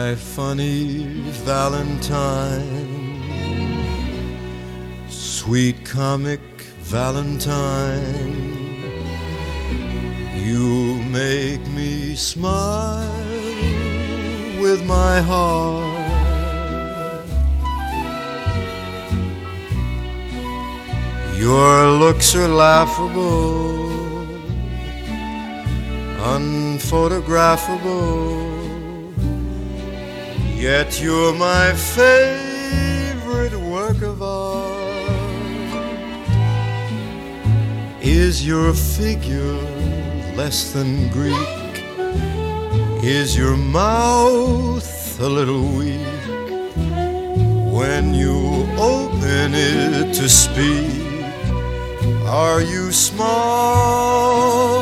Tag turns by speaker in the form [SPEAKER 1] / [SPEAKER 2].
[SPEAKER 1] my funny Valentine, sweet comic Valentine, you make me smile with my heart. Your looks are laughable, unphotographable, yet you're my favorite work of art. Is your figure less than Greek? Is your mouth a little weak when you open it to speak? Are you smart?